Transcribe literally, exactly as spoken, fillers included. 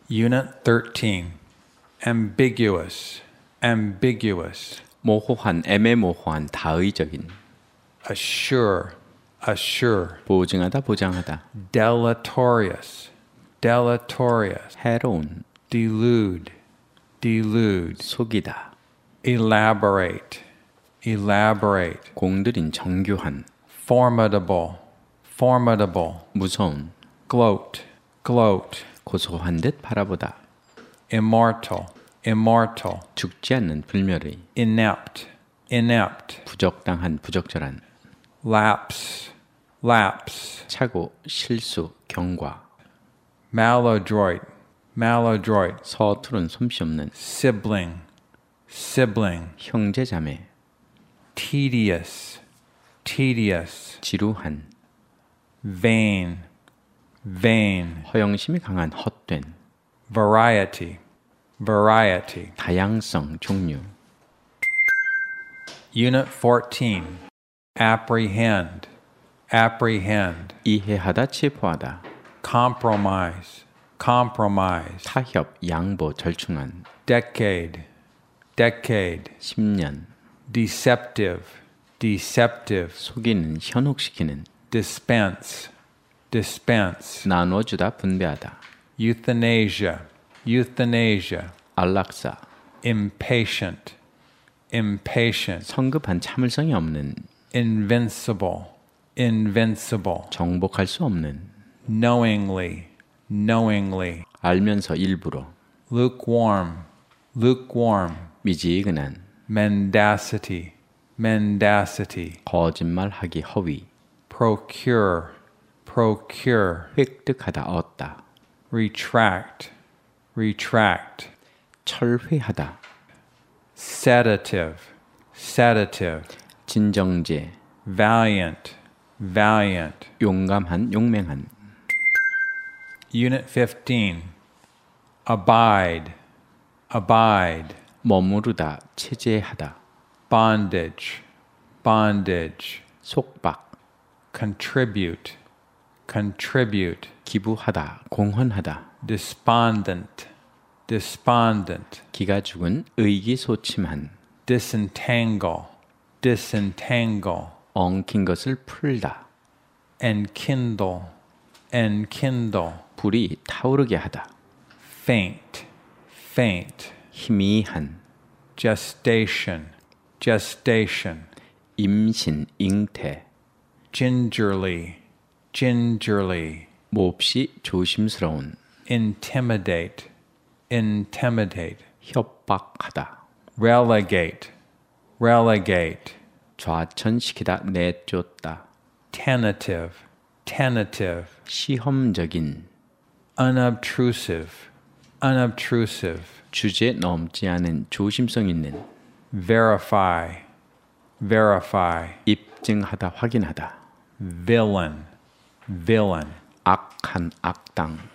Unit thirteen. Ambiguous, ambiguous. 모호한, 애매모호한, 다의적인. Assure, assure. 보증하다, 보장하다. Deleterious, deleterious. 해로운, Delude, delude. 속이다. Elaborate, elaborate. 공들인, 정교한. Formidable, formidable. 무서운. Gloat, gloat. 고소한 듯 바라보다. Immortal, immortal. 죽지 않는 불멸의. Inept, inept. 부적당한, 부적절한. Lapse, lapse. 착오, 실수, 경과. Maladroit, maladroit. 서투른, 솜씨 없는. Sibling, sibling. 형제자매. Tedious, tedious. 지루한. Vain, vain. 허영심이 강한, 헛된. Variety, variety. 다양성, 종류. Unit fourteen. Apprehend, apprehend. 이해하다, 체포하다. Compromise, compromise. 타협, 양보, 절충한. Decade, decade. 십 년. Deceptive, deceptive. 속이는, 현혹시키는. Dispense, dispense. 나눠주다, 분배하다. Euthanasia, euthanasia. 안락사. Impatient, impatient. 성급한, 참을성이 없는. Invincible, invincible. 정복할 수 없는. Knowingly, knowingly. 알면서 일부러. Lukewarm, lukewarm. 미지근한. Mendacity, mendacity. 거짓말하기, 허위. Procure, procure. 획득하다, 얻다. Retract, retract. 철회하다. Sedative, sedative. 진정제. Valiant, valiant. 용감한, 용맹한. Unit fifteen. Abide, abide. 머무르다, 체제하다. Bondage, bondage. 속박. Contribute, contribute. 기부하다, 공헌하다. Despondent, despondent. 기가 죽은, 의기소침한. Disentangle, disentangle. 엉킨 것을 풀다. Enkindle, enkindle. 불이 타오르게 하다. Faint, faint. 희미한. Gestation, gestation. 임신, 잉태. Gingerly, gingerly. 몹시 조심스러운. Intimidate, intimidate. 협박하다. Relegate, relegate. 좌천시키다, 내쫓다. Tentative, tentative. 시험적인. Unobtrusive, unobtrusive. 주제 넘지 않은, 조심성 있는. Verify, verify. 입증하다, 확인하다. Villain, villain. 악한, 악당.